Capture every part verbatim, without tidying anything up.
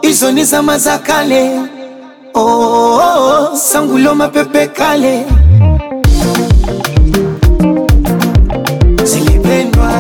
Izo ni zama za kale. Oh, oh, oh, sangulo mapepe kale. Zilipendwa.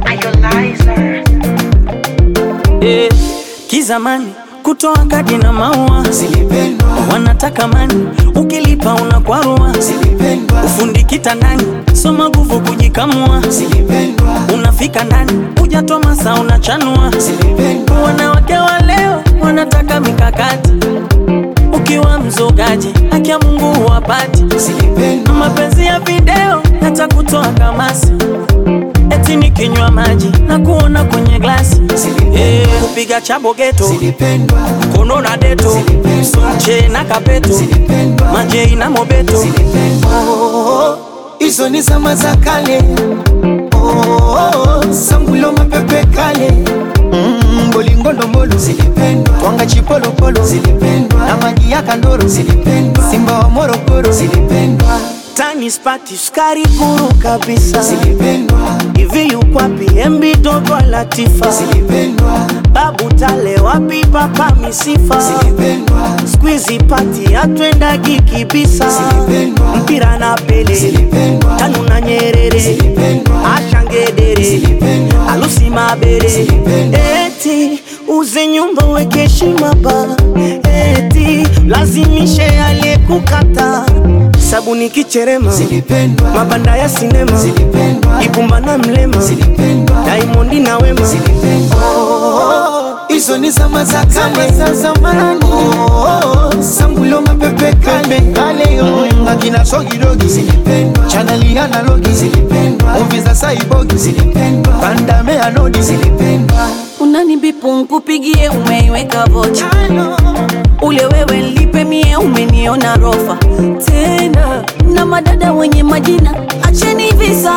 Eh, kizamani kutoa kadi na maua. Zilipendwa. Wanataka mani, ukilipa unakwarua. Zilipendwa. Ufundi kitandani, soma nguvu kujikamua. Zilipendwa. Unafika ndani, hujatoa masaa unachanua. Zilipendwa. Wanawake wa leo wanataka mikakati. Ukiwa mzogaji, haki ya Mungu huwapati. Zilipendwa. Mapenzi ya video yatakutoa kamasi. Eti nikinywa maji na kuona kwenye glasi. Eh, kupiga chabo geto. Zilipendwa. Kono na deto. Sonche na kapeto. Zilipendwa. Majei na mobeto. Zilipendwa. Oh, oh, izo ni zama za kale. Oh, oh, oh, sangulo mapepe kale. Mm, bolingo ndombolo. Zilipendwa. Twanga chipolo polo. Zilipendwa. Na maji ya kandoro. Zilipendwa. Simba wa Morogoro. Zilipendwa. Tani spati skari kuru kabisa. Zilipendwa. Hivi yukwapi embi dogo Latifa. Zilipendwa. Babu tale wapi papa misifa. Zilipendwa. Squeezy party atwenda gikibisa. Zilipendwa. Mpira na Pele. Zilipendwa. Tanu na Nyerere. Zilipendwa. Ashangedere. Zilipendwa. Alusi Mabere. Zilipendwa. Eti uze nyumba weke heshima ba. Eti lazimishe aliyekukata. Sabuni kicherema. Zilipendwa. Mabanda ya sinema. Zilipendwa. Ibumba na Mlema. Zilipendwa. Diamond na Wema. Zilipendwa. Oh, oh, izo ni zama za kale. Za zamani. Oh, oh, sangulo mapepe kale. Kale yo. Akina Sogi Dogi. Zilipendwa. Chaneli analogi. Zilipendwa. Movie za Saibogi. Zilipendwa. Pandame anodi. Zilipendwa. Unanibipu nkupigie umeiweka vocha. Ule wewe lipe mie umeniona rofa. Tena na madada wenye majina acheni visa.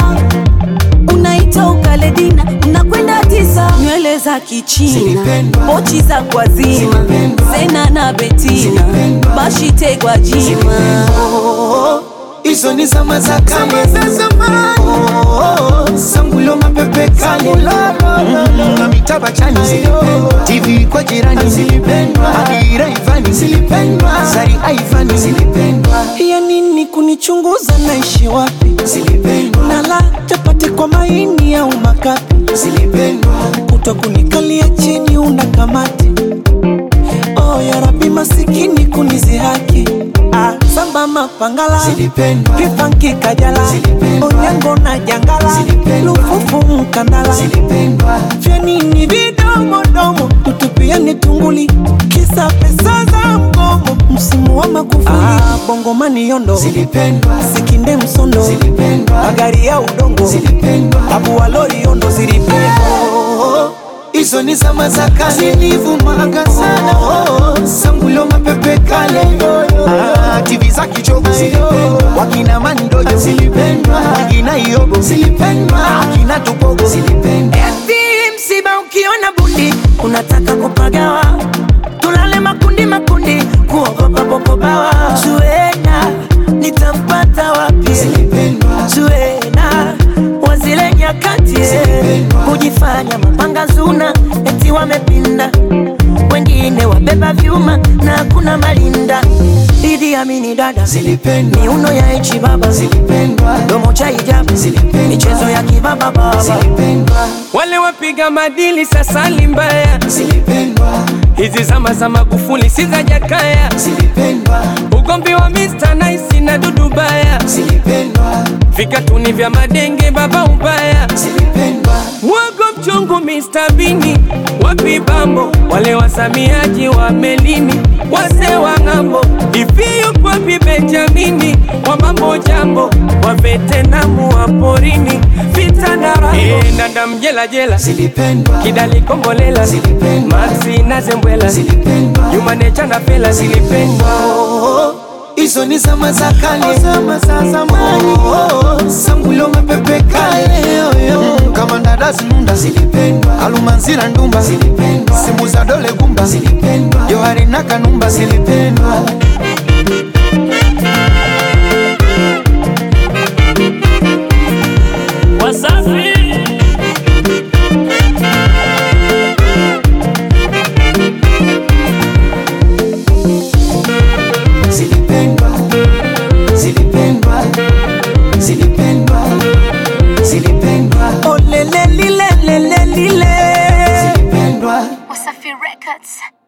Unaita ukale dina unakwenda tisa. Nywele za kichina. Zilipendwa. Pochi za kwa zima. Zilipendwa. Zena na Betina. Zilipendwa. Bashite kwa jima. Oh, izo ni zama za kale. Za zamani. Oh, oh, sangulo mapepe kale. Na mitaba chani. Zilipendwa. T V kwa jirani. Zilipendwa. Adira Ivani. Zilipendwa. Zari Aivani. Zilipendwa. Ya nini kunichunguza naishi wapi? Zilipendwa. Na la chapati kwa maini au makapi. Zilipendwa. Kuto kunikalia chini unakamati. Oh ya Rabbi masikini kunizihaki. Ah, samba mapangala. Zilipendwa. Kifanki kajala. Zilipendwa. Onyango na jangala. Zilipendwa. Lufufu mkandala. Zilipendwa. Vya nini vidomo domo tutupiani tunguli. Kisa pesa za mgomo msimu wa Magufuli. Ah, bongo mani yondo. Zilipendwa. Sikinde msondo. Zilipendwa. Magari ya udongo. Zilipendwa. Abu wa lori yondo zilipendwa. Oh, izo ni zama za kale. Zilivumaga sana. Oh, sangulo mapepe kale. Ah, T V za kichogo. Zilipendwa. Wakina Mandojo. Zilipendwa. Wakina Iyobo. Zilipendwa. Wakina Tupogo. Zilipendwa. Eti msiba ukiona bundi unataka kupagawa. Tulale makundi makundi kuogopa popo bawa. Zuena nitampata wapi? Zilipendwa. Zuena wazile nyakati. Zilipendwa. Kujifanya mapanga zuna eti wamepinda. Wengine wabeba vyuma na kuna malinda. Idi Amini dada. Zilipendwa. Miuno ya Ichi baba. Zilipendwa. Domo cha hijabu. Zilipendwa. Michezo ya kibaba baba. Zilipendwa. Wale wapiga madili sasa limbaya. Zilipendwa. Hizi zama za Magufuli si za Jakaya. Zilipendwa. Ugombi wa mister Nice na Dudu Baya. Zilipendwa. Vikatuni vya madenge baba ubaya. Zilipendwa. Wago mchungu mister Bini. Wapi bambo wale wasamiaji wa melini. Wase wa ngambo Ifi yupo wapi Benjamini. Wa mambo jambo wa Vetenamu wa porini. Vita na rambo e, nanda mjela jela. Zilipendwa. Kidali kombolela. Zilipendwa. Maxi na Zembwela. Zilipendwa. Yumanecha na Fela. Zilipendwa. Oh, izo ni zama za kale. Zama za zamani. Oh, sangulo mapepe kale. Mm, kama ndadazi nunda. Zilipendwa. Alumanzira ndumba. Zilipendwa. Simu za dole gumba. Zilipendwa. Johari na Kanumba. Zilipendwa. Wasafi. Records.